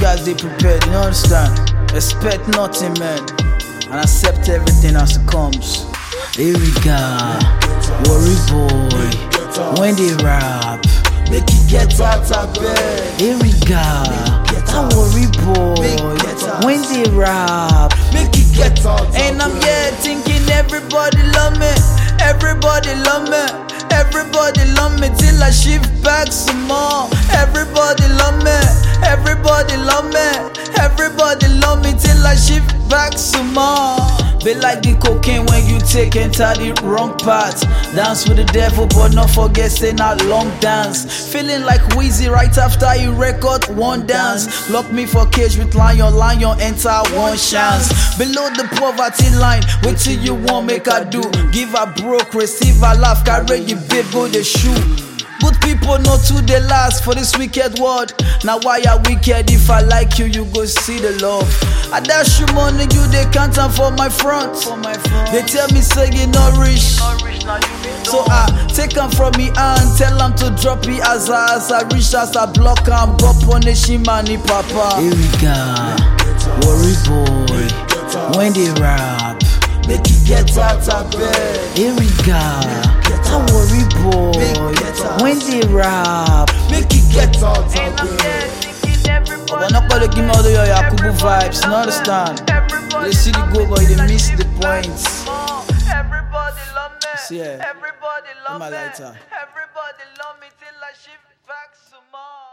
guys, they prepared, you understand? Expect nothing, man, and accept everything as it comes. Here we go, worry boy, when they rap, make it get out of bed. Here we go, that worry boy, when they rap, make it get out of bed. And I'm here thinking everybody love me, everybody love me. Everybody love me till I shift back some more. Everybody love me, everybody love me, everybody love me till I shift back some more. Be like the cocaine when you take enter the wrong path. Dance with the devil but not forget say not long dance. Feeling like Weezy right after he record one dance. Lock me for cage with lion, lion enter one chance. Below the poverty line, wait till you want make I do. Give a broke, receive a laugh, carry you babe go the shoe. Good people know to the last for this wicked world. Now why are wicked? If I like you, you go see the love. I dash you money, you they can't am for my front. They tell me say you not rich, so I take them from me and tell them to drop it as I reach as I block am. Go punish him and he papa. Here we go, worry boy, when they rap, make it get out of bed. Here we go, that worry boy, when they rap, make it get out of bed. But not gonna give me all the Yakubu vibes, you understand? They see the go but they miss the points. Everybody love me, See, yeah. everybody love My me, lighter. everybody love me till I shift back some more.